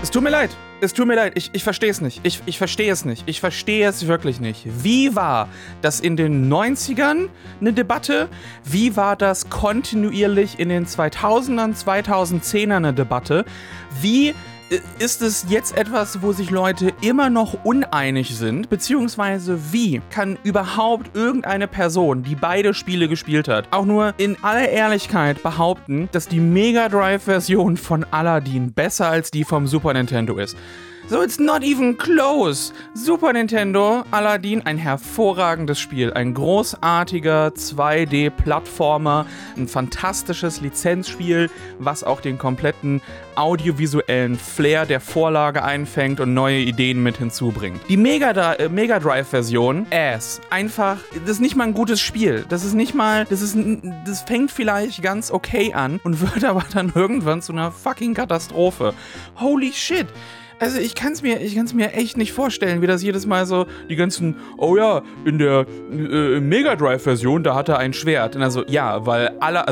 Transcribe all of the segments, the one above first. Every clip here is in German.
Es tut mir leid. Ich verstehe es nicht. Ich verstehe es nicht. Ich verstehe es wirklich nicht. Wie war das in den 90ern eine Debatte? Wie war das kontinuierlich in den 2000ern, 2010ern eine Debatte? Wie ist es jetzt etwas, wo sich Leute immer noch uneinig sind? Beziehungsweise wie kann überhaupt irgendeine Person, die beide Spiele gespielt hat, auch nur in aller Ehrlichkeit behaupten, dass die Mega Drive-Version von Aladdin besser als die vom Super Nintendo ist? So, it's not even close. Super Nintendo, Aladdin, ein hervorragendes Spiel. Ein großartiger 2D-Plattformer, ein fantastisches Lizenzspiel, was auch den kompletten audiovisuellen Flair der Vorlage einfängt und neue Ideen mit hinzubringt. Die Mega Drive-Version, einfach, das ist nicht mal ein gutes Spiel. Das fängt vielleicht ganz okay an und wird aber dann irgendwann zu einer fucking Katastrophe. Holy shit. Also ich kann's mir echt nicht vorstellen, wie das jedes Mal so, die ganzen, oh ja, in der Mega Drive-Version, da hat er ein Schwert. Und also, ja, weil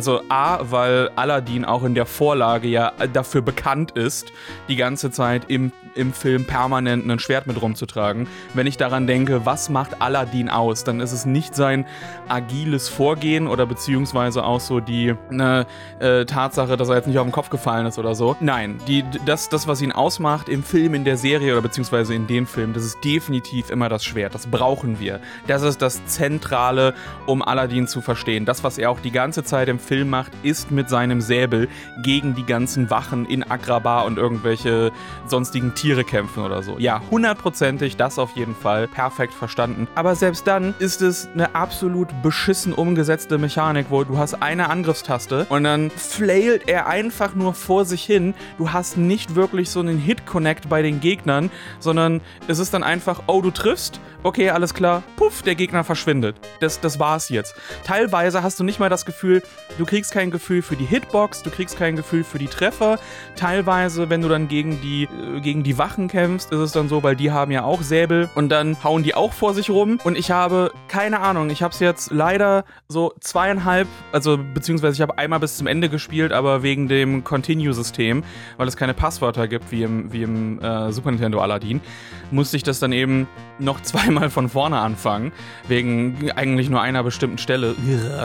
Aladdin auch in der Vorlage ja dafür bekannt ist, die ganze Zeit im Film permanent ein Schwert mit rumzutragen. Wenn ich daran denke, was macht Aladdin aus, dann ist es nicht sein agiles Vorgehen oder beziehungsweise auch so die Tatsache, dass er jetzt nicht auf den Kopf gefallen ist oder so. Nein, das, was ihn ausmacht im Film, in der Serie oder beziehungsweise in den Filmen, das ist definitiv immer das Schwert. Das brauchen wir. Das ist das Zentrale, um Aladdin zu verstehen. Das, was er auch die ganze Zeit im Film macht, ist mit seinem Säbel gegen die ganzen Wachen in Agrabah und irgendwelche sonstigen Tiere kämpfen oder so. Ja, 100%ig, das auf jeden Fall. Perfekt verstanden. Aber selbst dann ist es eine absolut beschissen umgesetzte Mechanik, wo du hast eine Angriffstaste und dann flailt er einfach nur vor sich hin. Du hast nicht wirklich so einen Hit-Connect bei den Gegnern, sondern es ist dann einfach, oh, du triffst, okay, alles klar, puff, der Gegner verschwindet. Das war's jetzt. Teilweise hast du nicht mal das Gefühl, du kriegst kein Gefühl für die Hitbox, du kriegst kein Gefühl für die Treffer. Teilweise, wenn du dann gegen die Wachen kämpfst, ist es dann so, weil die haben ja auch Säbel und dann hauen die auch vor sich rum und ich habe, keine Ahnung, ich habe es jetzt leider so 2,5, also beziehungsweise ich habe einmal bis zum Ende gespielt, aber wegen dem Continue-System, weil es keine Passwörter gibt, wie im Super Nintendo Aladdin, musste ich das dann eben noch zweimal von vorne anfangen, wegen eigentlich nur einer bestimmten Stelle.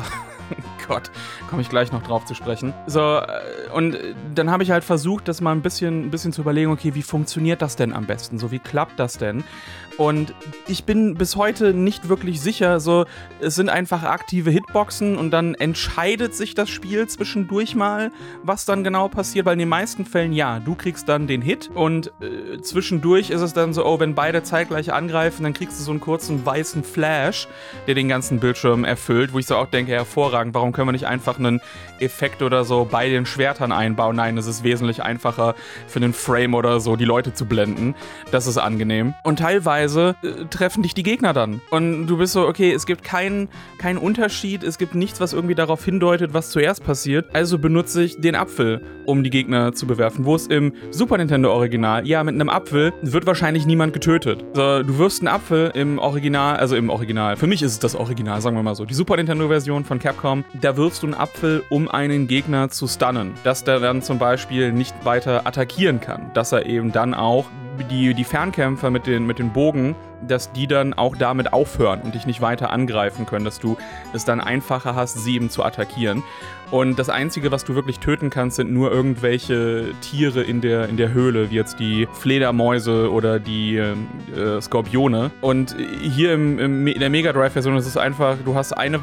Gott, komme ich gleich noch drauf zu sprechen. So, und dann habe ich halt versucht, das mal ein bisschen zu überlegen, okay, wie funktioniert das denn am besten? So, wie klappt das denn? Und ich bin bis heute nicht wirklich sicher, so, es sind einfach aktive Hitboxen und dann entscheidet sich das Spiel zwischendurch mal, was dann genau passiert, weil in den meisten Fällen, ja, du kriegst dann den Hit und zwischendurch ist es dann so, oh, wenn beide zeitgleich angreifen, dann kriegst du so einen kurzen weißen Flash, der den ganzen Bildschirm erfüllt, wo ich so auch denke, hervorragend, warum können wir nicht einfach einen Effekt oder so bei den Schwertern einbauen? Nein, es ist wesentlich einfacher für einen Frame oder so, die Leute zu blenden. Das ist angenehm. Und teilweise treffen dich die Gegner dann. Und du bist so, okay, es gibt keinen Unterschied, es gibt nichts, was irgendwie darauf hindeutet, was zuerst passiert. Also benutze ich den Apfel, um die Gegner zu bewerfen. Wo es im Super Nintendo Original, ja, mit einem Apfel wird wahrscheinlich niemand getötet. So, du wirfst einen Apfel im Original, für mich ist es das Original, sagen wir mal so. Die Super Nintendo Version von Capcom, da wirfst du einen Apfel, um einen Gegner zu stunnen. Dass der dann zum Beispiel nicht weiter attackieren kann. Dass er eben dann auch die Fernkämpfer mit den Bogen, dass die dann auch damit aufhören und dich nicht weiter angreifen können, dass du es dann einfacher hast, sie eben zu attackieren. Und das Einzige, was du wirklich töten kannst, sind nur irgendwelche Tiere in der Höhle, wie jetzt die Fledermäuse oder die Skorpione. Und hier in der Mega Drive-Version ist es einfach, du hast eine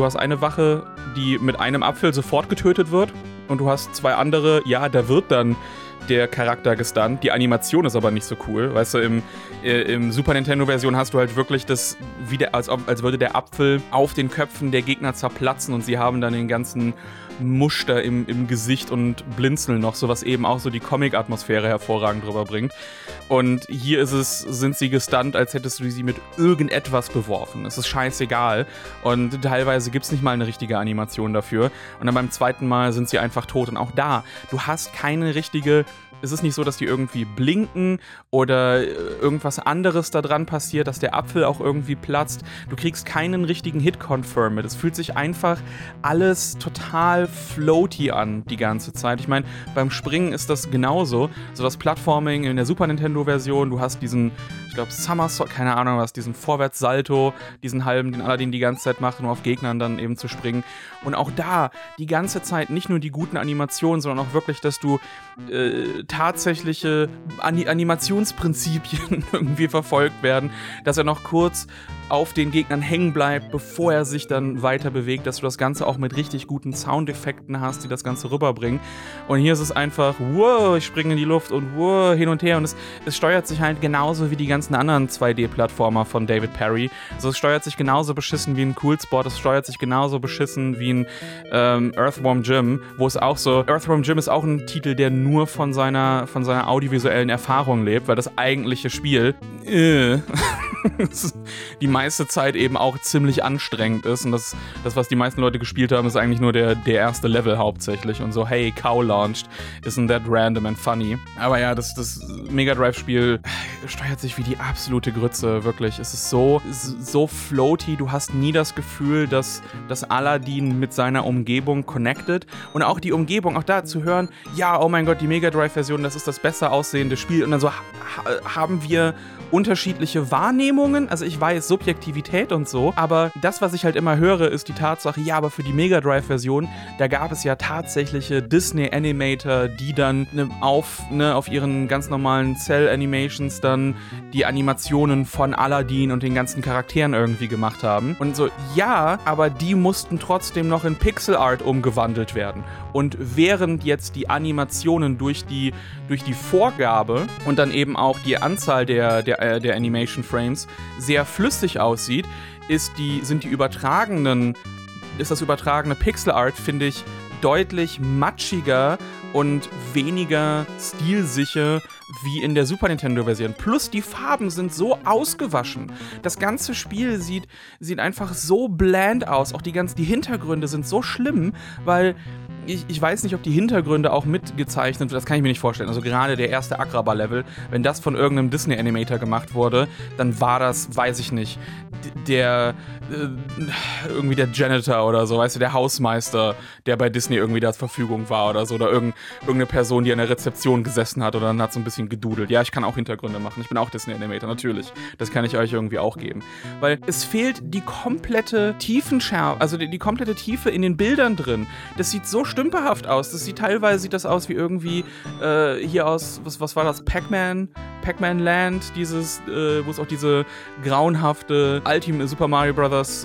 Wache, die mit einem Apfel sofort getötet wird. Und du hast zwei andere, ja, da wird dann der Charakter gestunt. Die Animation ist aber nicht so cool. Weißt du, im Super Nintendo-Version hast du halt wirklich das, als würde der Apfel auf den Köpfen der Gegner zerplatzen und sie haben dann den ganzen Muster im Gesicht und blinzeln noch, so was eben auch so die Comic-Atmosphäre hervorragend drüber bringt. Und hier sind sie gestunt, als hättest du sie mit irgendetwas beworfen. Es ist scheißegal. Und teilweise gibt es nicht mal eine richtige Animation dafür. Und dann beim zweiten Mal sind sie einfach tot. Und auch da, du hast keine richtige es ist nicht so, dass die irgendwie blinken oder irgendwas anderes da dran passiert, dass der Apfel auch irgendwie platzt. Du kriegst keinen richtigen Hit-Confirm mit. Es fühlt sich einfach alles total floaty an die ganze Zeit. Ich meine, beim Springen ist das genauso. So das Plattforming in der Super Nintendo-Version, du hast diesen, ich glaube, Somersault, keine Ahnung was, diesen Vorwärtssalto, diesen halben, den Aladdin die ganze Zeit macht, um auf Gegnern dann eben zu springen. Und auch da die ganze Zeit nicht nur die guten Animationen, sondern auch wirklich, dass du tatsächliche Animationsprinzipien irgendwie verfolgt werden, dass er noch kurz auf den Gegnern hängen bleibt, bevor er sich dann weiter bewegt, dass du das Ganze auch mit richtig guten Soundeffekten hast, die das Ganze rüberbringen. Und hier ist es einfach, wow, ich springe in die Luft und wow, hin und her. Und es steuert sich halt genauso wie die ganzen anderen 2D-Plattformer von David Perry. Also es steuert sich genauso beschissen wie ein Cool Spot, es steuert sich genauso beschissen wie ein Earthworm Jim, wo es auch so, Earthworm Jim ist auch ein Titel, der nur von seiner audiovisuellen Erfahrung lebt, weil das eigentliche Spiel die meiste Zeit eben auch ziemlich anstrengend ist und das, was die meisten Leute gespielt haben, ist eigentlich nur der erste Level hauptsächlich und so, hey, Cow launched, isn't that random and funny? Aber ja, das Mega Drive-Spiel steuert sich wie die absolute Grütze, wirklich. Es ist so floaty, du hast nie das Gefühl, dass Aladdin mit seiner Umgebung connected und auch die Umgebung, auch da zu hören, ja, oh mein Gott, die Mega Drive-Version, das ist das besser aussehende Spiel und dann so haben wir unterschiedliche Wahrnehmungen, also ich weiß Subjektivität und so, aber das, was ich halt immer höre, ist die Tatsache, ja, aber für die Mega Drive-Version, da gab es ja tatsächliche Disney-Animator, die dann auf ihren ganz normalen Cell-Animations dann die Animationen von Aladdin und den ganzen Charakteren irgendwie gemacht haben. Und so, ja, aber die mussten trotzdem noch in Pixel-Art umgewandelt werden. Und während jetzt die Animationen durch die Vorgabe und dann eben auch die Anzahl der Animation Frames sehr flüssig aussieht, ist das übertragene Pixel Art, finde ich, deutlich matschiger und weniger stilsicher wie in der Super Nintendo-Version. Plus die Farben sind so ausgewaschen. Das ganze Spiel sieht einfach so bland aus. Auch die Hintergründe sind so schlimm, weil ich weiß nicht, ob die Hintergründe auch mitgezeichnet wird, das kann ich mir nicht vorstellen. Also gerade der erste Agrabah-Level, wenn das von irgendeinem Disney-Animator gemacht wurde, dann war das, weiß ich nicht, irgendwie der Janitor oder so, weißt du, der Hausmeister, der bei Disney irgendwie da zur Verfügung war oder so, oder irgendeine Person, die an der Rezeption gesessen hat oder dann hat so ein bisschen gedudelt. Ja, ich kann auch Hintergründe machen, ich bin auch Disney-Animator, natürlich. Das kann ich euch irgendwie auch geben. Weil es fehlt die komplette Tiefenschärfe, also die komplette Tiefe in den Bildern drin. Das sieht so stümperhaft aus. Teilweise sieht das aus wie irgendwie hier aus, was war das? Pac-Man Land, wo es auch diese grauenhafte Super Mario Bros.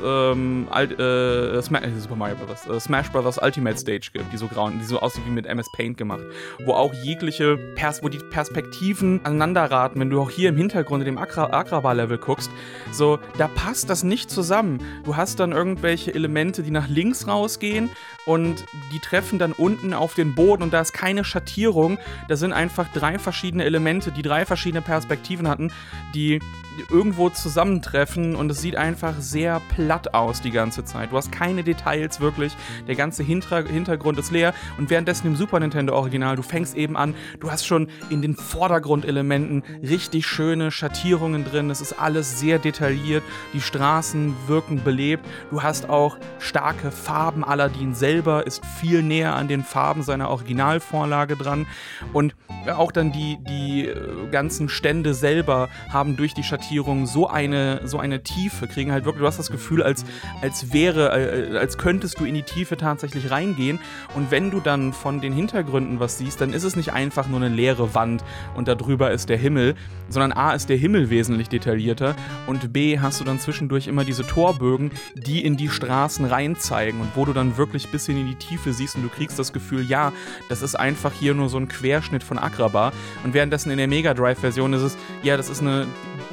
Smash Bros. Ultimate Stage gibt, die so aussieht wie mit MS Paint gemacht, wo auch wo die Perspektiven aneinanderraten, wenn du auch hier im Hintergrund in dem Agrabah-Level guckst, so, da passt das nicht zusammen. Du hast dann irgendwelche Elemente, die nach links rausgehen und die treffen dann unten auf den Boden und da ist keine Schattierung, da sind einfach 3 verschiedene Elemente, die 3 verschiedene Perspektiven hatten, die irgendwo zusammentreffen und es sieht einfach sehr platt aus die ganze Zeit. Du hast keine Details wirklich, der ganze Hintergrund ist leer und währenddessen im Super Nintendo Original, du fängst eben an, du hast schon in den Vordergrundelementen richtig schöne Schattierungen drin, es ist alles sehr detailliert, die Straßen wirken belebt, du hast auch starke Farben, Aladdin selber ist viel näher an den Farben seiner Originalvorlage dran und auch dann die ganzen Stände selber haben durch die Schattierung so eine Tiefe, kriegen halt wirklich, du hast das Gefühl, als könntest du in die Tiefe tatsächlich reingehen und wenn du dann von den Hintergründen was siehst, dann ist es nicht einfach nur eine leere Wand und da drüber ist der Himmel, sondern A, ist der Himmel wesentlich detaillierter und B, hast du dann zwischendurch immer diese Torbögen, die in die Straßen reinzeigen und wo du dann wirklich ein bisschen in die Tiefe siehst und du kriegst das Gefühl, ja, das ist einfach hier nur so ein Querschnitt von Agrabah und währenddessen in der Mega Drive-Version ist es, ja, das ist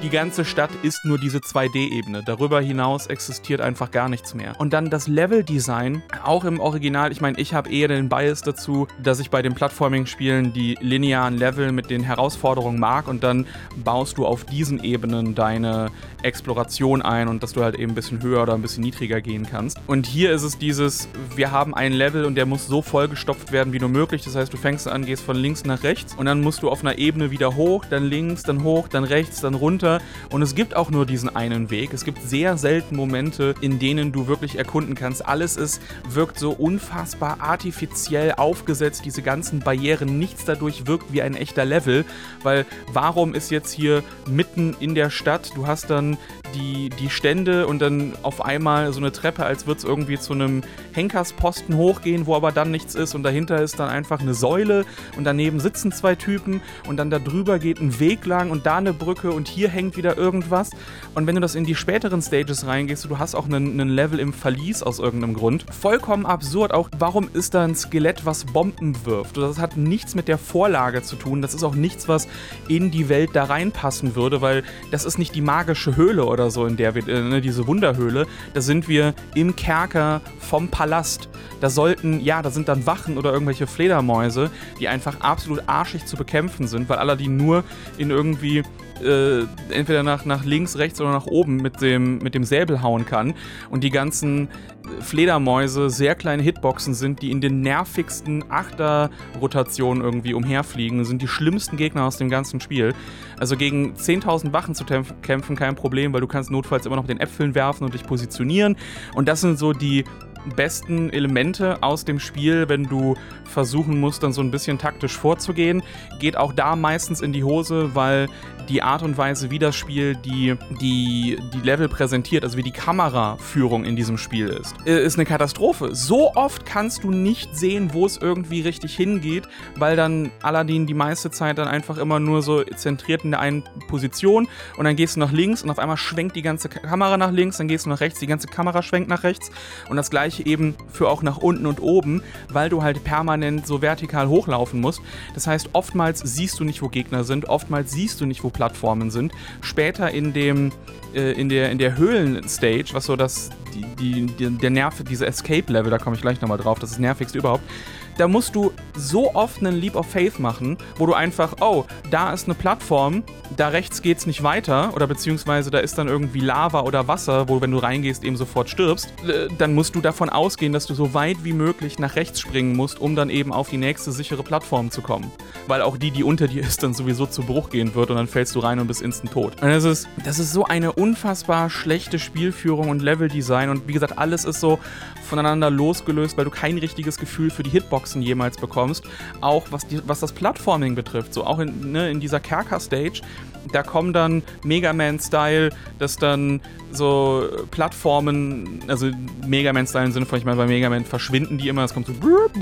die ganze Stadt ist nur diese 2D-Ebene. Darüber hinaus existiert einfach gar nichts mehr. Und dann das Level-Design, auch im Original, ich meine, ich habe eher den Bias dazu, dass ich bei den Plattforming-Spielen die linearen Level mit den Herausforderungen mag und dann baust du auf diesen Ebenen deine Exploration ein und dass du halt eben ein bisschen höher oder ein bisschen niedriger gehen kannst. Und hier ist es dieses, wir haben einen Level und der muss so vollgestopft werden wie nur möglich. Das heißt, du fängst an, gehst von links nach rechts und dann musst du auf einer Ebene wieder hoch, dann links, dann hoch, dann rechts, dann runter. Und es gibt auch nur diesen einen Weg. Es gibt sehr selten Momente, in denen du wirklich erkunden kannst. Alles wirkt so unfassbar artifiziell aufgesetzt, diese ganzen Barrieren. Nichts dadurch wirkt wie ein echter Level, weil warum ist jetzt hier mitten in der Stadt, du hast dann die Stände und dann auf einmal so eine Treppe, als würde es irgendwie zu einem Henkersposten hochgehen, wo aber dann nichts ist und dahinter ist dann einfach eine Säule und daneben sitzen 2 Typen und dann da drüber geht ein Weg lang und da eine Brücke und hier hängt wieder irgendwas. Und wenn du das in die späteren Stages reingehst, du hast auch einen Level im Verlies aus irgendeinem Grund. Vollkommen absurd auch, warum ist da ein Skelett, was Bomben wirft? Das hat nichts mit der Vorlage zu tun, das ist auch nichts, was in die Welt da reinpassen würde, weil das ist nicht die magische Höhle oder so, in der wir, diese Wunderhöhle, da sind wir im Kerker vom Palast. Da sind dann Wachen oder irgendwelche Fledermäuse, die einfach absolut arschig zu bekämpfen sind, weil Aladdin nur in irgendwie entweder nach links, rechts oder nach oben mit dem Säbel hauen kann und die ganzen Fledermäuse sehr kleine Hitboxen sind, die in den nervigsten Achterrotationen irgendwie umherfliegen, sind die schlimmsten Gegner aus dem ganzen Spiel. Also gegen 10.000 Wachen zu kämpfen, kein Problem, weil du kannst notfalls immer noch den Äpfeln werfen und dich positionieren und das sind so die besten Elemente aus dem Spiel, wenn du versuchen musst, dann so ein bisschen taktisch vorzugehen. Geht auch da meistens in die Hose, weil die Art und Weise, wie das Spiel die Level präsentiert, also wie die Kameraführung in diesem Spiel ist eine Katastrophe. So oft kannst du nicht sehen, wo es irgendwie richtig hingeht, weil dann Aladdin die meiste Zeit dann einfach immer nur so zentriert in der einen Position und dann gehst du nach links und auf einmal schwenkt die ganze Kamera nach links, dann gehst du nach rechts, die ganze Kamera schwenkt nach rechts und das gleiche eben für auch nach unten und oben, weil du halt permanent so vertikal hochlaufen musst. Das heißt, oftmals siehst du nicht, wo Gegner sind, oftmals siehst du nicht, wo Plattformen sind. Später in der Höhlen-Stage, was so der Nerv, diese Escape-Level, da komme ich gleich nochmal drauf, das ist das nervigste überhaupt, da musst du so oft einen Leap of Faith machen, wo du einfach, oh, da ist eine Plattform, da rechts geht's nicht weiter oder beziehungsweise da ist dann irgendwie Lava oder Wasser, wo wenn du reingehst eben sofort stirbst, dann musst du davon ausgehen, dass du so weit wie möglich nach rechts springen musst, um dann eben auf die nächste sichere Plattform zu kommen. Weil auch die unter dir ist, dann sowieso zu Bruch gehen wird und dann fällst du rein und bist instant tot. Und das ist so eine unfassbar schlechte Spielführung und Leveldesign und wie gesagt, alles ist so voneinander losgelöst, weil du kein richtiges Gefühl für die Hitboxen jemals bekommst. Auch was das Plattforming betrifft, so auch in dieser Kerker-Stage, da kommen dann Mega Man-Style, dass dann so Plattformen, also Mega Man-Style im Sinne von, ich meine, bei Mega Man verschwinden die immer, es kommt so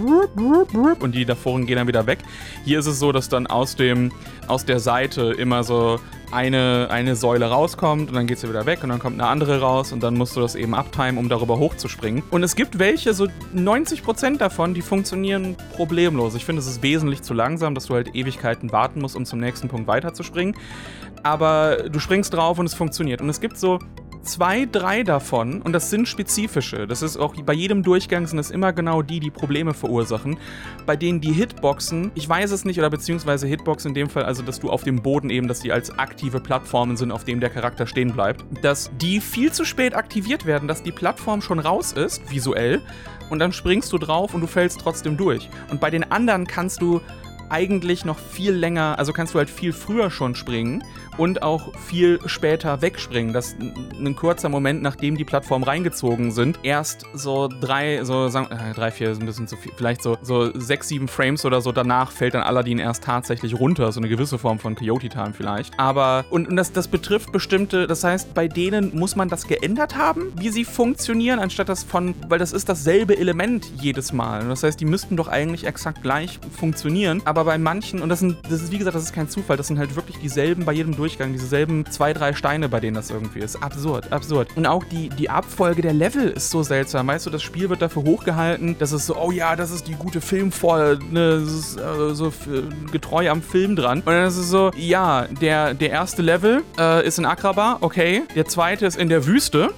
und die davor gehen dann wieder weg. Hier ist es so, dass dann aus der Seite immer so eine Säule rauskommt und dann geht sie wieder weg und dann kommt eine andere raus und dann musst du das eben uptimen, um darüber hochzuspringen. Und es gibt welche, so 90% davon, die funktionieren problemlos. Ich finde, es ist wesentlich zu langsam, dass du halt Ewigkeiten warten musst, um zum nächsten Punkt weiterzuspringen. Aber du springst drauf und es funktioniert. Und es gibt so 2, 3 davon, und das sind spezifische, das ist auch bei jedem Durchgang sind es immer genau die Probleme verursachen, bei denen die Hitboxen, ich weiß es nicht, oder beziehungsweise Hitboxen in dem Fall, also dass du auf dem Boden eben, dass die als aktive Plattformen sind, auf dem der Charakter stehen bleibt, dass die viel zu spät aktiviert werden, dass die Plattform schon raus ist, visuell, und dann springst du drauf und du fällst trotzdem durch. Und bei den anderen kannst du eigentlich noch viel länger, also kannst du halt viel früher schon springen und auch viel später wegspringen. Das ein kurzer Moment, nachdem die Plattformen reingezogen sind, erst so 3, 4 ist ein bisschen zu viel, vielleicht so 6, 7 Frames oder so danach fällt dann Aladdin erst tatsächlich runter, so eine gewisse Form von Coyote Time vielleicht. Aber, und das betrifft bestimmte, das heißt, bei denen muss man das geändert haben, wie sie funktionieren, anstatt weil das ist dasselbe Element jedes Mal. Das heißt, die müssten doch eigentlich exakt gleich funktionieren, aber aber bei manchen, und das ist wie gesagt, das ist kein Zufall, das sind halt wirklich dieselben bei jedem Durchgang, dieselben 2, 3 Steine, bei denen das irgendwie ist. Absurd. Und auch die Abfolge der Level ist so seltsam, weißt du, das Spiel wird dafür hochgehalten, dass es so, oh ja, das ist die gute Filmfolge, ne, das ist so getreu am Film dran. Und dann ist es so, ja, der erste Level ist in Agrabah, okay, der zweite ist in der Wüste,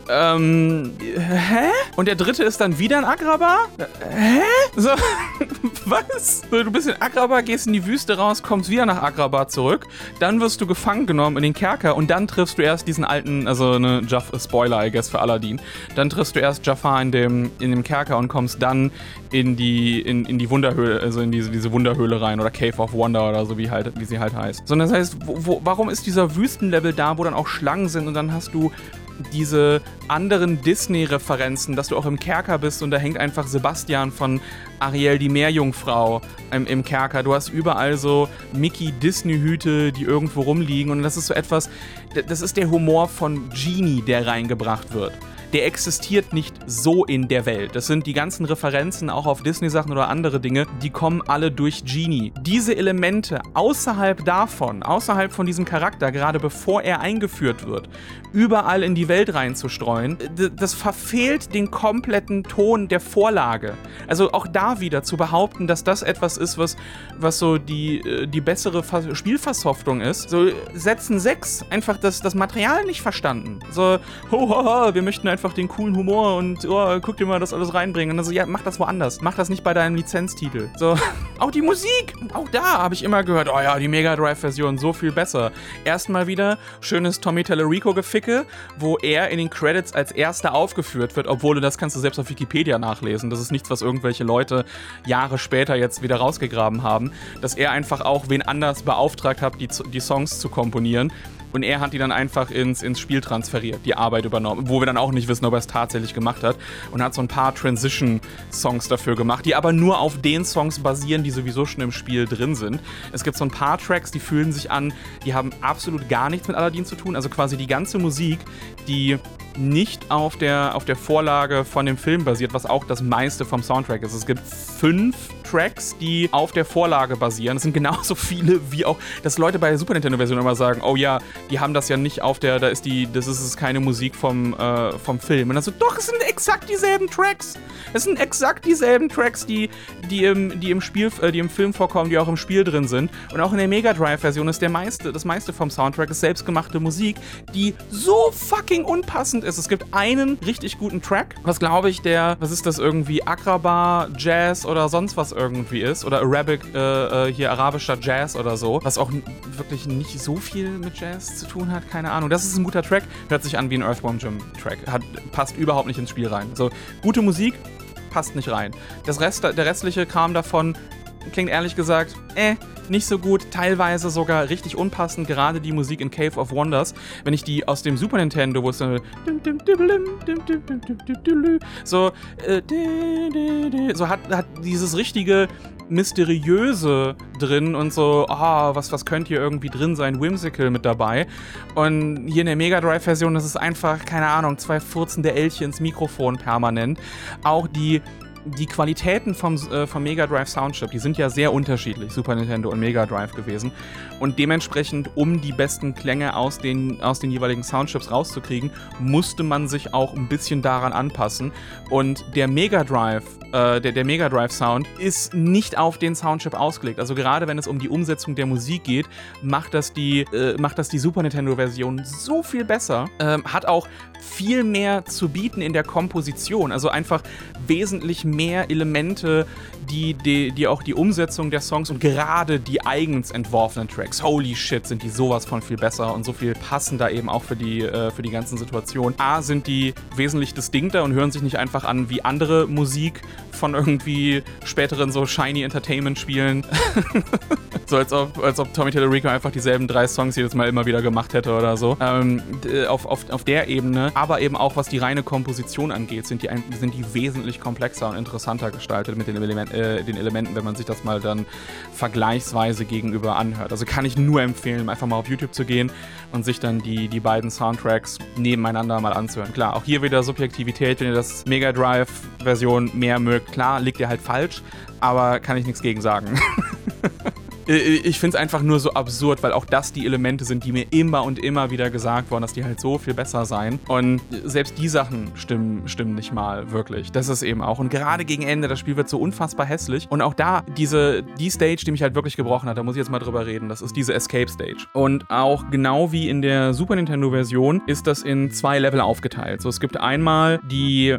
hä? Und der dritte ist dann wieder in Agrabah? Hä? So, was? So, du bist in Agrabah, gehst in die Wüste raus, kommst wieder nach Agrabah zurück, dann wirst du gefangen genommen in den Kerker und dann triffst du erst diesen alten, also eine Spoiler, I guess, für Aladdin, dann triffst du erst Jafar in dem Kerker und kommst dann in die Wunderhöhle, also in diese Wunderhöhle rein oder Cave of Wonder oder so, wie sie halt heißt. So, das heißt, warum ist dieser Wüstenlevel da, wo dann auch Schlangen sind und dann hast du diese anderen Disney-Referenzen, dass du auch im Kerker bist und da hängt einfach Sebastian von Ariel, die Meerjungfrau, im Kerker. Du hast überall so Mickey-Disney-Hüte, die irgendwo rumliegen und das ist so etwas, das ist der Humor von Genie, der reingebracht wird. Der existiert nicht so in der Welt. Das sind die ganzen Referenzen auch auf Disney-Sachen oder andere Dinge, die kommen alle durch Genie. Diese Elemente außerhalb von diesem Charakter, gerade bevor er eingeführt wird, überall in die Welt reinzustreuen, das verfehlt den kompletten Ton der Vorlage. Also auch da wieder zu behaupten, dass das etwas ist, was so die bessere Spielversoftung ist. So, Sätzen 6, einfach das Material nicht verstanden. So, wir möchten einfach den coolen Humor und guck dir mal das alles reinbringen. Und dann so, ja, mach das woanders. Mach das nicht bei deinem Lizenztitel. So, auch die Musik, auch da habe ich immer gehört, oh ja, die Mega Drive-Version, so viel besser. Erstmal wieder schönes Tommy Tallarico-Geficke, wo er in den Credits als erster aufgeführt wird, obwohl das kannst du selbst auf Wikipedia nachlesen. Das ist nichts, was irgendwelche Leute Jahre später jetzt wieder rausgegraben haben, dass er einfach auch wen anders beauftragt hat, die Songs zu komponieren. Und er hat die dann einfach ins Spiel transferiert, die Arbeit übernommen, wo wir dann auch nicht wissen, ob er es tatsächlich gemacht hat. Und hat so ein paar Transition-Songs dafür gemacht, die aber nur auf den Songs basieren, die sowieso schon im Spiel drin sind. Es gibt so ein paar Tracks, die fühlen sich an, die haben absolut gar nichts mit Aladdin zu tun. Also quasi die ganze Musik, die nicht auf der Vorlage von dem Film basiert, was auch das meiste vom Soundtrack ist. Es gibt 5 Tracks, die auf der Vorlage basieren. Es sind genauso viele wie auch, dass Leute bei der Super Nintendo-Version immer sagen, oh ja, die haben das ja nicht auf der, das ist keine Musik vom Film. Und dann so, doch, es sind exakt dieselben Tracks. Es sind exakt dieselben Tracks, die im Film vorkommen, die auch im Spiel drin sind. Und auch in der Mega Drive-Version ist das meiste vom Soundtrack ist selbstgemachte Musik, die so fucking unpassend ist. Es gibt einen richtig guten Track, was glaube ich irgendwie Agrabah Jazz oder sonst was irgendwie ist, oder arabischer Jazz oder so, was auch wirklich nicht so viel mit Jazz zu tun hat, keine Ahnung. Das ist ein guter Track, hört sich an wie ein Earthworm Jim Track, passt überhaupt nicht ins Spiel rein. So, gute Musik, passt nicht rein. Der restliche Kram davon klingt ehrlich gesagt, nicht so gut, teilweise sogar richtig unpassend, gerade die Musik in Cave of Wonders, wenn ich die aus dem Super Nintendo, wo es so hat dieses richtige Mysteriöse drin und so, was könnte hier irgendwie drin sein, whimsical mit dabei. Und hier in der Mega Drive-Version, das ist einfach, keine Ahnung, 2 furzende Elche ins Mikrofon permanent. Auch die Qualitäten vom Mega Drive Soundchip, die sind ja sehr unterschiedlich, Super Nintendo und Mega Drive gewesen. Und dementsprechend, um die besten Klänge aus den jeweiligen Soundchips rauszukriegen, musste man sich auch ein bisschen daran anpassen. Und der Mega Drive Sound ist nicht auf den Soundchip ausgelegt. Also gerade wenn es um die Umsetzung der Musik geht, macht das die Super Nintendo Version so viel besser. Hat auch viel mehr zu bieten in der Komposition. Also einfach wesentlich mehr Elemente, die auch die Umsetzung der Songs und gerade die eigens entworfenen Tracks, holy shit, sind die sowas von viel besser und so viel passender eben auch für die ganzen Situationen. A, sind die wesentlich distinkter und hören sich nicht einfach an wie andere Musik von irgendwie späteren so shiny Entertainment-Spielen. So als ob Tommy Tallarico einfach dieselben 3 Songs jedes Mal immer wieder gemacht hätte oder so. Auf der Ebene, aber eben auch was die reine Komposition angeht, sind die wesentlich komplexer und interessanter gestaltet mit den Elementen, wenn man sich das mal dann vergleichsweise gegenüber anhört. Also kann ich nur empfehlen, einfach mal auf YouTube zu gehen und sich dann die beiden Soundtracks nebeneinander mal anzuhören. Klar, auch hier wieder Subjektivität, wenn ihr das Mega Drive-Version mehr mögt. Klar, liegt ihr halt falsch, aber kann ich nichts gegen sagen. Ich finde es einfach nur so absurd, weil auch das die Elemente sind, die mir immer und immer wieder gesagt wurden, dass die halt so viel besser seien. Und selbst die Sachen stimmen nicht mal wirklich. Das ist eben auch. Und gerade gegen Ende, das Spiel wird so unfassbar hässlich. Und auch da, die Stage, die mich halt wirklich gebrochen hat, da muss ich jetzt mal drüber reden, das ist diese Escape Stage. Und auch genau wie in der Super Nintendo-Version ist das in 2 Level aufgeteilt. So, es gibt einmal die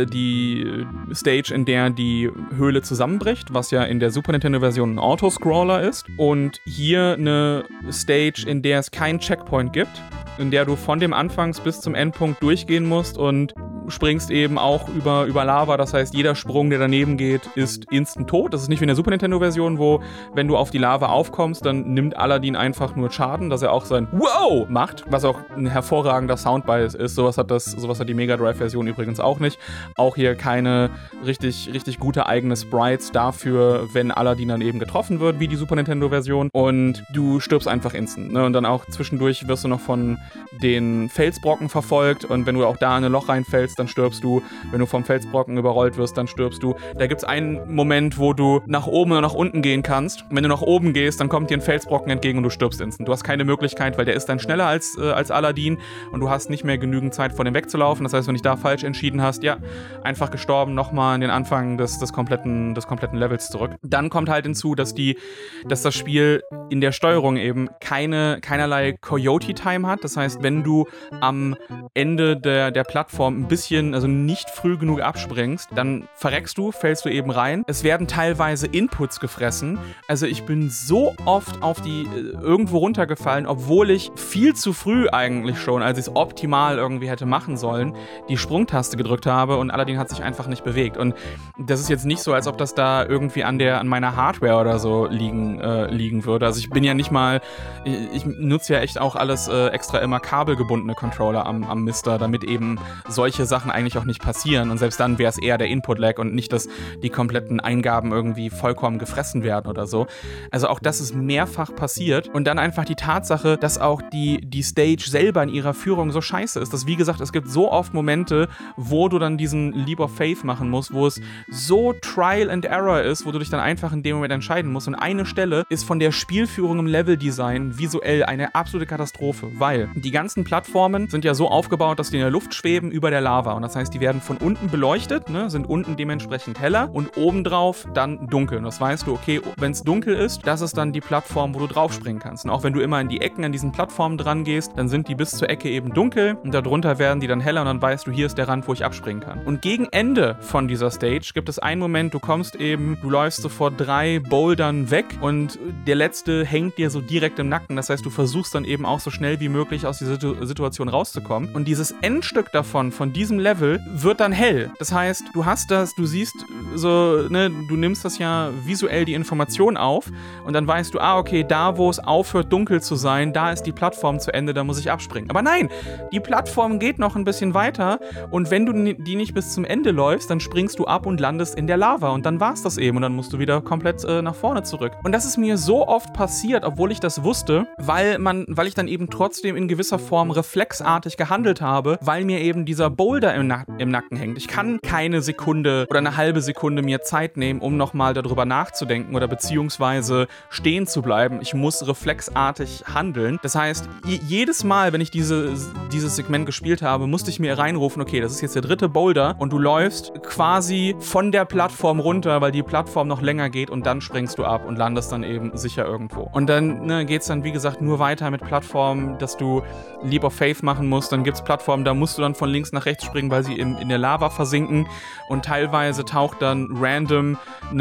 Stage, in der die Höhle zusammenbricht, was ja in der Super Nintendo-Version ein Autoscroller ist. Und hier eine Stage, in der es keinen Checkpoint gibt, in der du von dem Anfangs bis zum Endpunkt durchgehen musst und springst eben auch über Lava. Das heißt, jeder Sprung, der daneben geht, ist instant tot. Das ist nicht wie in der Super Nintendo-Version, wo, wenn du auf die Lava aufkommst, dann nimmt Aladdin einfach nur Schaden, dass er auch sein Wow macht, was auch ein hervorragender Soundbite ist. Sowas hat die Mega Drive-Version übrigens auch nicht. Auch hier keine richtig gute eigene Sprites dafür, wenn Aladdin dann eben getroffen wird, wie die Super Nintendo-Version. Und du stirbst einfach instant. Ne? Und dann auch zwischendurch wirst du noch von den Felsbrocken verfolgt. Und wenn du auch da in ein Loch reinfällst, dann stirbst du. Wenn du vom Felsbrocken überrollt wirst, dann stirbst du. Da gibt es einen Moment, wo du nach oben oder nach unten gehen kannst. Und wenn du nach oben gehst, dann kommt dir ein Felsbrocken entgegen und du stirbst instant. Du hast keine Möglichkeit, weil der ist dann schneller als Aladdin und du hast nicht mehr genügend Zeit, vor dem wegzulaufen. Das heißt, wenn du dich da falsch entschieden hast, ja, einfach gestorben, nochmal in den Anfang des kompletten Levels zurück. Dann kommt halt hinzu, dass das Spiel in der Steuerung eben keinerlei Coyote-Time hat. Das heißt, wenn du am Ende der Plattform ein bisschen, also nicht früh genug abspringst, dann verreckst du, fällst du eben rein. Es werden teilweise Inputs gefressen. Also ich bin so oft auf die irgendwo runtergefallen, obwohl ich viel zu früh eigentlich schon, als ich es optimal irgendwie hätte machen sollen, die Sprungtaste gedrückt habe und Aladdin hat sich einfach nicht bewegt. Und das ist jetzt nicht so, als ob das da irgendwie an meiner Hardware oder so liegen würde. Also ich bin ja nicht mal, ich nutze ja echt auch alles extra immer kabelgebundene Controller am Mister, damit eben solche Sachen eigentlich auch nicht passieren. Und selbst dann wäre es eher der Input-Lag und nicht, dass die kompletten Eingaben irgendwie vollkommen gefressen werden oder so. Also auch das ist mehrfach passiert. Und dann einfach die Tatsache, dass auch die Stage selber in ihrer Führung so scheiße ist. Dass, wie gesagt, es gibt so oft Momente, wo du dann diesen Leap of Faith machen musst, wo es so Trial and Error ist, wo du dich dann einfach in dem Moment entscheiden musst. Und eine Stelle ist von der Spielführung im Leveldesign visuell eine absolute Katastrophe, weil die ganzen Plattformen sind ja so aufgebaut, dass die in der Luft schweben über der Lava. Und das heißt, die werden von unten beleuchtet, ne, sind unten dementsprechend heller und obendrauf dann dunkel. Und das weißt du, okay, wenn es dunkel ist, das ist dann die Plattform, wo du draufspringen kannst. Und auch wenn du immer in die Ecken an diesen Plattformen dran gehst, dann sind die bis zur Ecke eben dunkel und darunter werden die dann heller und dann weißt du, hier ist der Rand, wo ich abspringen kann. Und gegen Ende von dieser Stage gibt es einen Moment, du läufst so vor 3 Bouldern weg und der letzte hängt dir so direkt im Nacken. Das heißt, du versuchst dann eben auch so schnell wie möglich aus dieser Situation rauszukommen. Und dieses Endstück davon, von diesem Level, wird dann hell. Das heißt, du siehst so, ne, du nimmst das ja visuell die Information auf und dann weißt du, okay, da wo es aufhört dunkel zu sein, da ist die Plattform zu Ende, da muss ich abspringen. Aber nein, die Plattform geht noch ein bisschen weiter und wenn du die nicht bis zum Ende läufst, dann springst du ab und landest in der Lava und dann war's das eben und dann musst du wieder komplett nach vorne zurück. Und das ist mir so oft passiert, obwohl ich das wusste, weil ich dann eben trotzdem in gewisser Form reflexartig gehandelt habe, weil mir eben dieser Boulder im Nacken hängt. Ich kann keine Sekunde oder eine halbe Sekunde mir Zeit nehmen, um nochmal darüber nachzudenken oder beziehungsweise stehen zu bleiben. Ich muss reflexartig handeln. Das heißt, jedes Mal, wenn ich dieses Segment gespielt habe, musste ich mir reinrufen, okay, das ist jetzt der 3. Boulder und du läufst quasi von der Plattform runter, weil die Plattform noch länger geht und dann springst du ab und landest dann eben sicher irgendwo. Und dann geht's dann, wie gesagt, nur weiter mit Plattformen, dass du Leap of Faith machen musst. Dann gibt's Plattformen, da musst du dann von links nach rechts springen, weil sie in der Lava versinken und teilweise taucht dann random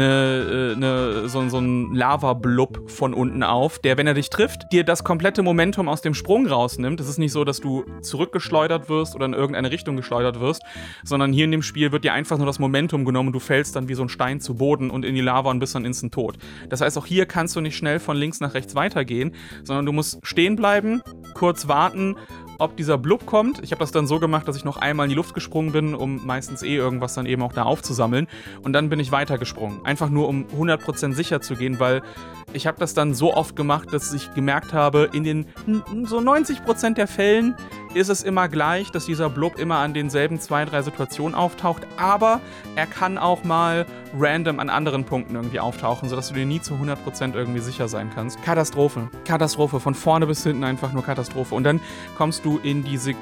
so ein Lava-Blub von unten auf, der, wenn er dich trifft, dir das komplette Momentum aus dem Sprung rausnimmt. Es ist nicht so, dass du zurückgeschleudert wirst oder in irgendeine Richtung geschleudert wirst, sondern hier in dem Spiel wird dir einfach nur das Momentum genommen und du fällst dann wie so ein Stein zu Boden und in die Lava und bist dann instant tot. Das heißt, auch hier kannst du nicht schnell von links nach rechts weitergehen, sondern du musst stehen bleiben, kurz warten, ob dieser Blub kommt. Ich habe das dann so gemacht, dass ich noch einmal in die Luft gesprungen bin, um meistens irgendwas dann eben auch da aufzusammeln. Und dann bin ich weitergesprungen. Einfach nur, um 100% sicher zu gehen, weil ich habe das dann so oft gemacht, dass ich gemerkt habe, in den so 90% der Fällen ist es immer gleich, dass dieser Blub immer an denselben 2-3 Situationen auftaucht, aber er kann auch mal random an anderen Punkten irgendwie auftauchen, sodass du dir nie zu 100% irgendwie sicher sein kannst. Katastrophe. Katastrophe. Von vorne bis hinten einfach nur Katastrophe. Und dann kommst du in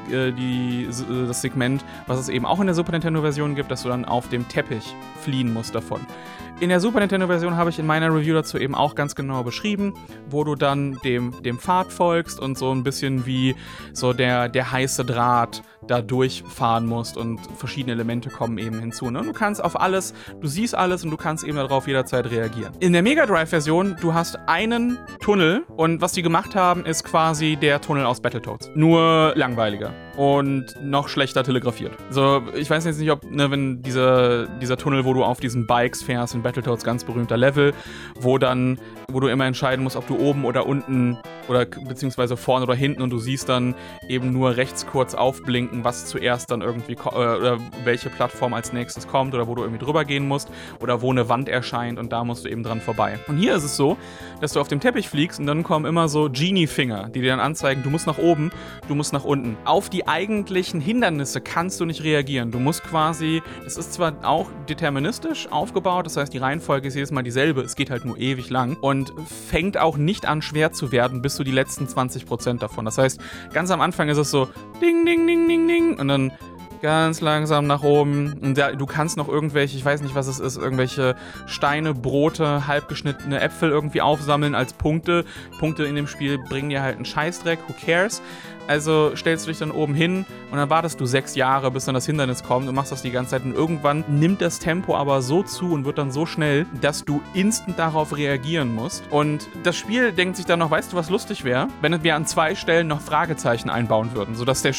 das Segment, was es eben auch in der Super Nintendo-Version gibt, dass du dann auf dem Teppich fliehen musst davon. In der Super Nintendo-Version habe ich in meiner Review dazu eben auch ganz genau beschrieben, wo du dann dem Pfad folgst und so ein bisschen wie so der heiße Draht da durchfahren musst und verschiedene Elemente kommen eben hinzu. Ne? Du kannst auf alles, du siehst alles und du kannst eben darauf jederzeit reagieren. In der Mega Drive-Version, du hast einen Tunnel und was die gemacht haben, ist quasi der Tunnel aus Battletoads. Nur langweiliger und noch schlechter telegrafiert. So, ich weiß jetzt nicht, ob, ne, wenn dieser Tunnel, wo du auf diesen Bikes fährst, in Battletoads ganz berühmter Level, wo du immer entscheiden musst, ob du oben oder unten oder beziehungsweise vorne oder hinten und du siehst dann eben nur rechts kurz aufblinken, was zuerst dann irgendwie oder welche Plattform als nächstes kommt oder wo du irgendwie drüber gehen musst oder wo eine Wand erscheint und da musst du eben dran vorbei. Und hier ist es so, dass du auf dem Teppich fliegst und dann kommen immer so Genie-Finger, die dir dann anzeigen, du musst nach oben, du musst nach unten. Auf die eigentlichen Hindernisse kannst du nicht reagieren. Du musst quasi, es ist zwar auch deterministisch aufgebaut, das heißt, die Reihenfolge ist jedes Mal dieselbe, es geht halt nur ewig lang und fängt auch nicht an schwer zu werden, bis du die letzten 20% davon. Das heißt, ganz am Anfang ist es so ding, ding, ding, ding, ding und dann ganz langsam nach oben. Und du kannst noch irgendwelche, ich weiß nicht, was es ist, irgendwelche Steine, Brote, halbgeschnittene Äpfel irgendwie aufsammeln als Punkte. Punkte in dem Spiel bringen dir halt einen Scheißdreck, who cares? Also stellst du dich dann oben hin und dann wartest du 6 Jahre, bis dann das Hindernis kommt und machst das die ganze Zeit. Und irgendwann nimmt das Tempo aber so zu und wird dann so schnell, dass du instant darauf reagieren musst. Und das Spiel denkt sich dann noch, weißt du, was lustig wäre? Wenn wir an 2 Stellen noch Fragezeichen einbauen würden, sodass der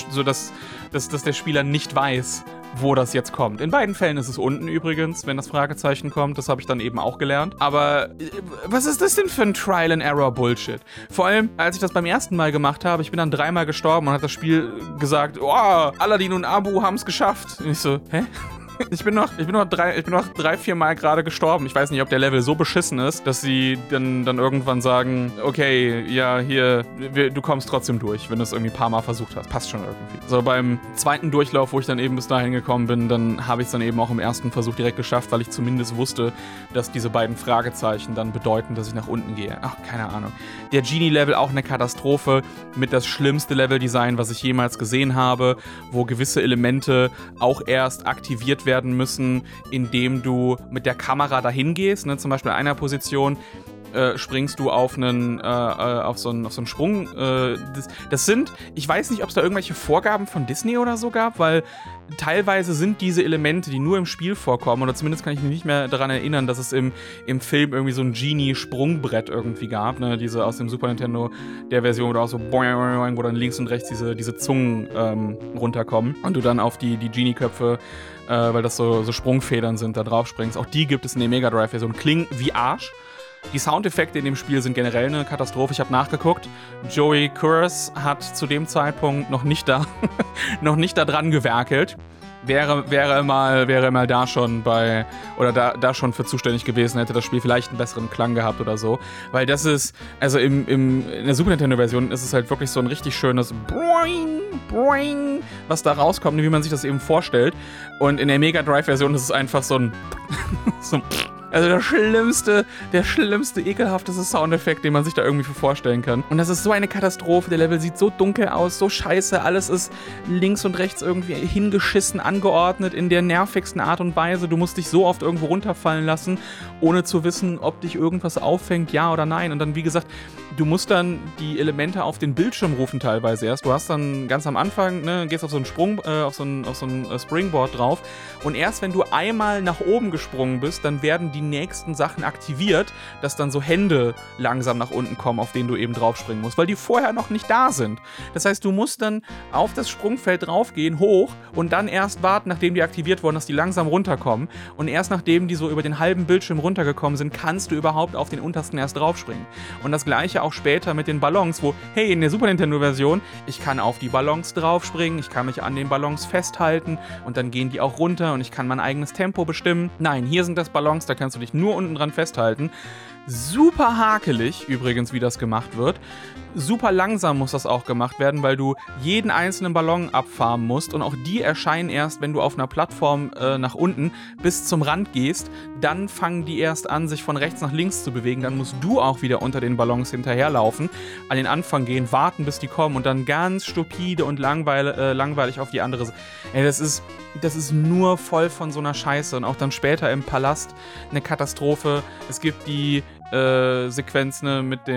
Spieler nicht weiß, wo das jetzt kommt. In beiden Fällen ist es unten übrigens, wenn das Fragezeichen kommt. Das habe ich dann eben auch gelernt. Aber was ist das denn für ein Trial-and-Error-Bullshit? Vor allem, als ich das beim ersten Mal gemacht habe, ich bin dann 3-mal gestorben und hat das Spiel gesagt, oh, Aladdin und Abu haben es geschafft. Und ich so, hä? Ich bin noch 3-4 Mal gerade gestorben. Ich weiß nicht, ob der Level so beschissen ist, dass sie dann irgendwann sagen, okay, ja, hier, du kommst trotzdem durch, wenn du es irgendwie ein paar Mal versucht hast. Passt schon irgendwie. So, beim zweiten Durchlauf, wo ich dann eben bis dahin gekommen bin, dann habe ich es dann eben auch im ersten Versuch direkt geschafft, weil ich zumindest wusste, dass diese beiden Fragezeichen dann bedeuten, dass ich nach unten gehe. Ach, keine Ahnung. Der Genie-Level auch eine Katastrophe mit das schlimmste Level-Design, was ich jemals gesehen habe, wo gewisse Elemente auch erst aktiviert werden müssen, indem du mit der Kamera dahin gehst. Ne? Zum Beispiel in einer Position springst du auf so einen Sprung. Das sind, ich weiß nicht, ob es da irgendwelche Vorgaben von Disney oder so gab, weil teilweise sind diese Elemente, die nur im Spiel vorkommen, oder zumindest kann ich mich nicht mehr daran erinnern, dass es im Film irgendwie so ein Genie-Sprungbrett irgendwie gab, ne? Diese aus dem Super Nintendo, der Version, wo du auch so boing, wo dann links und rechts diese Zungen runterkommen und du dann auf die Genie-Köpfe, weil das so Sprungfedern sind, da drauf springst. Auch die gibt es in der Mega Drive-Version. Klingen wie Arsch. Die Soundeffekte in dem Spiel sind generell eine Katastrophe. Ich habe nachgeguckt. Joey Kuras hat zu dem Zeitpunkt noch nicht da dran gewerkelt. Wäre er mal da schon da schon für zuständig gewesen, hätte das Spiel vielleicht einen besseren Klang gehabt oder so. Weil das ist, also in der Super Nintendo-Version ist es halt wirklich so ein richtig schönes Boing, Boing, was da rauskommt, wie man sich das eben vorstellt. Und in der Mega Drive-Version ist es einfach so ein also der schlimmste, ekelhafteste Soundeffekt, den man sich da irgendwie vorstellen kann. Und das ist so eine Katastrophe. Der Level sieht so dunkel aus, so scheiße. Alles ist links und rechts irgendwie hingeschissen, angeordnet in der nervigsten Art und Weise. Du musst dich so oft irgendwo runterfallen lassen, ohne zu wissen, ob dich irgendwas auffängt, ja oder nein. Und dann, wie gesagt, du musst dann die Elemente auf den Bildschirm rufen teilweise erst. Du hast dann ganz am Anfang, ne, gehst auf so einen auf so ein Springboard drauf. Und erst wenn du einmal nach oben gesprungen bist, dann werden die nächsten Sachen aktiviert, dass dann so Hände langsam nach unten kommen, auf denen du eben draufspringen musst, weil die vorher noch nicht da sind. Das heißt, du musst dann auf das Sprungfeld draufgehen, hoch und dann erst warten, nachdem die aktiviert wurden, dass die langsam runterkommen. Und erst nachdem die so über den halben Bildschirm runtergekommen sind, kannst du überhaupt auf den untersten erst draufspringen. Und das gleiche auch später mit den Ballons, wo, hey, in der Super Nintendo-Version, ich kann auf die Ballons draufspringen, ich kann mich an den Ballons festhalten und dann gehen die auch runter und ich kann mein eigenes Tempo bestimmen. Nein, hier sind das Ballons, da kannst du dich nur unten dran festhalten. Super hakelig, übrigens, wie das gemacht wird. Super langsam muss das auch gemacht werden, weil du jeden einzelnen Ballon abfarmen musst und auch die erscheinen erst, wenn du auf einer Plattform nach unten bis zum Rand gehst. Dann fangen die erst an, sich von rechts nach links zu bewegen. Dann musst du auch wieder unter den Ballons hinterherlaufen, an den Anfang gehen, warten, bis die kommen und dann ganz stupide und langweilig auf die andere Seite. Ey, das ist nur voll von so einer Scheiße und auch dann später im Palast eine Katastrophe. Es gibt die Sequenz mit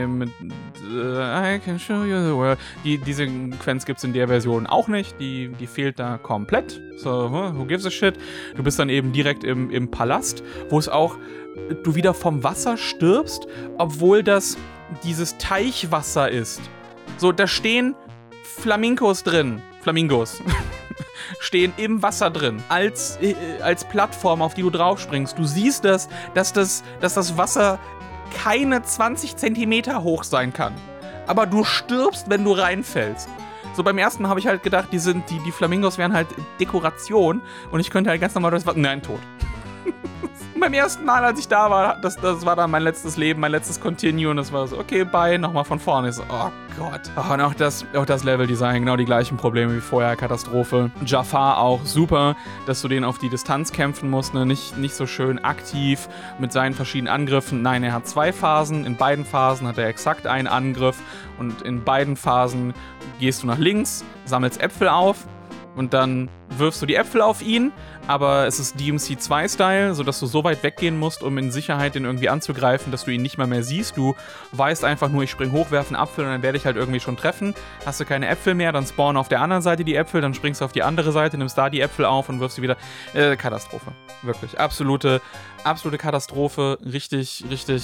I can show you the world. Die Sequenz gibt es in der Version auch nicht. Die fehlt da komplett. So, who gives a shit? Du bist dann eben direkt im Palast, wo es auch du wieder vom Wasser stirbst, obwohl das dieses Teichwasser ist. So, da stehen Flamingos drin. Flamingos. Stehen im Wasser drin, als Plattform, auf die du draufspringst. Du siehst dass das Wasser keine 20 Zentimeter hoch sein kann. Aber du stirbst, wenn du reinfällst. So, beim ersten Mal habe ich halt gedacht, die Flamingos wären halt Dekoration und ich könnte halt ganz normal durchs Wasser. Nein, tot. Beim ersten Mal, als ich da war, das war dann mein letztes Leben, mein letztes Continue und das war so, okay, bye, nochmal von vorne. Ich so, oh Gott. Oh, und auch das Leveldesign, genau die gleichen Probleme wie vorher, Katastrophe. Jafar auch super, dass du den auf die Distanz kämpfen musst, ne? Nicht so schön aktiv mit seinen verschiedenen Angriffen. Nein, er hat 2 Phasen, in beiden Phasen hat er exakt einen Angriff und in beiden Phasen gehst du nach links, sammelst Äpfel auf und dann wirfst du die Äpfel auf ihn, aber es ist DMC2-Style, sodass du so weit weggehen musst, um in Sicherheit den irgendwie anzugreifen, dass du ihn nicht mehr siehst. Du weißt einfach nur, ich spring hoch, werfe einen Apfel und dann werde ich halt irgendwie schon treffen. Hast du keine Äpfel mehr, dann spawnen auf der anderen Seite die Äpfel, dann springst du auf die andere Seite, nimmst da die Äpfel auf und wirfst sie wieder. Katastrophe. Wirklich. Absolute Katastrophe. Richtig,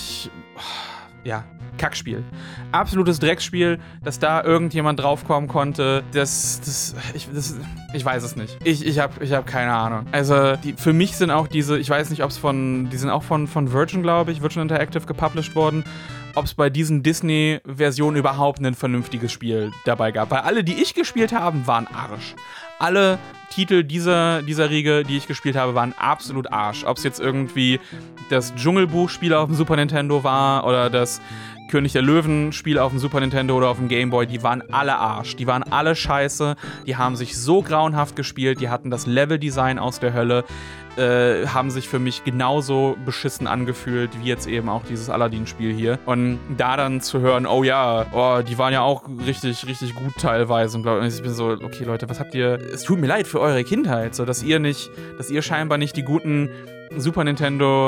ja, Kackspiel. Absolutes Drecksspiel, dass da irgendjemand draufkommen konnte. Ich weiß es nicht. Ich hab keine Ahnung. Also, für mich sind auch diese, ich weiß nicht, ob es die sind auch von Virgin, glaube ich, Virgin Interactive gepublished worden, ob es bei diesen Disney-Versionen überhaupt ein vernünftiges Spiel dabei gab. Weil alle, die ich gespielt habe, waren Arsch. Alle Titel dieser Riege, die ich gespielt habe, waren absolut Arsch. Ob es jetzt irgendwie das Dschungelbuch-Spiel auf dem Super Nintendo war oder das König der Löwen-Spiel auf dem Super Nintendo oder auf dem Game Boy, die waren alle Arsch. Die waren alle scheiße. Die haben sich so grauenhaft gespielt. Die hatten das Leveldesign aus der Hölle. Haben sich für mich genauso beschissen angefühlt, wie jetzt eben auch dieses Aladdin-Spiel hier. Und da dann zu hören, oh ja, die waren ja auch richtig, richtig gut teilweise. Und ich bin so, okay Leute, was habt ihr... Es tut mir leid für eure Kindheit, so dass ihr scheinbar nicht die guten Super Nintendo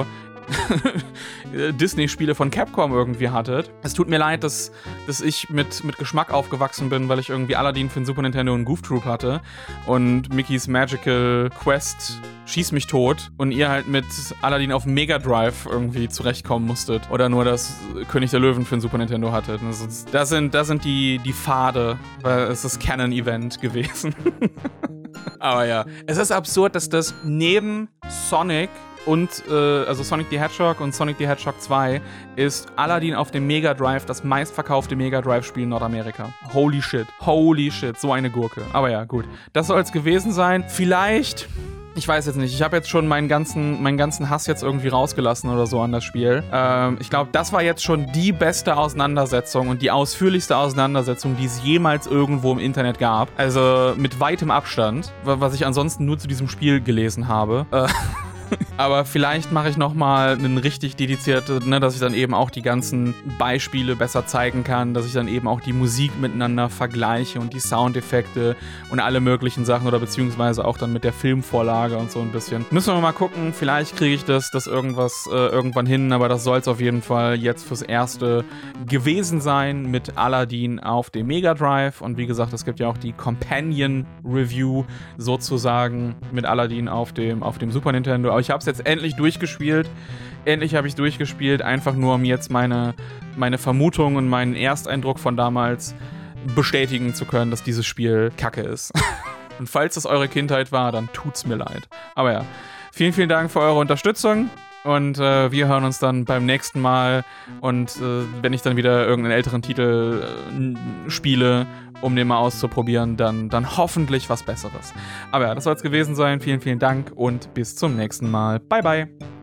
Disney-Spiele von Capcom irgendwie hattet. Es tut mir leid, dass ich mit Geschmack aufgewachsen bin, weil ich irgendwie Aladdin für den Super Nintendo und Goof Troop hatte und Mickey's Magical Quest Schieß mich tot und ihr halt mit Aladdin auf Mega Drive irgendwie zurechtkommen musstet oder nur das König der Löwen für den Super Nintendo hattet. Das sind die Pfade, weil es ist Canon-Event gewesen. Aber ja, es ist absurd, dass das neben Sonic und, also Sonic the Hedgehog und Sonic the Hedgehog 2 ist Aladdin auf dem Mega Drive das meistverkaufte Mega Drive-Spiel in Nordamerika. Holy shit, so eine Gurke. Aber ja, gut. Das soll es gewesen sein. Vielleicht... Ich weiß jetzt nicht, ich habe jetzt schon meinen ganzen Hass jetzt irgendwie rausgelassen oder so an das Spiel. Ich glaube, das war jetzt schon die beste Auseinandersetzung und die ausführlichste Auseinandersetzung, die es jemals irgendwo im Internet gab. Also mit weitem Abstand, was ich ansonsten nur zu diesem Spiel gelesen habe. Aber vielleicht mache ich nochmal einen richtig dedizierten, dass ich dann eben auch die ganzen Beispiele besser zeigen kann, dass ich dann eben auch die Musik miteinander vergleiche und die Soundeffekte und alle möglichen Sachen oder beziehungsweise auch dann mit der Filmvorlage und so ein bisschen. Müssen wir mal gucken, vielleicht kriege ich das irgendwann hin, aber das soll es auf jeden Fall jetzt fürs Erste gewesen sein mit Aladdin auf dem Mega Drive und wie gesagt, es gibt ja auch die Companion Review sozusagen mit Aladdin auf dem Super Nintendo. Aber ich habe es jetzt endlich durchgespielt. Endlich habe ich es durchgespielt, einfach nur um jetzt meine Vermutung und meinen Ersteindruck von damals bestätigen zu können, dass dieses Spiel Kacke ist. Und falls das eure Kindheit war, dann tut's mir leid. Aber ja, vielen, vielen Dank für eure Unterstützung. Und wir hören uns dann beim nächsten Mal. Und wenn ich dann wieder irgendeinen älteren Titel spiele, um den mal auszuprobieren, dann hoffentlich was Besseres. Aber ja, das soll es gewesen sein. Vielen, vielen Dank und bis zum nächsten Mal. Bye, bye.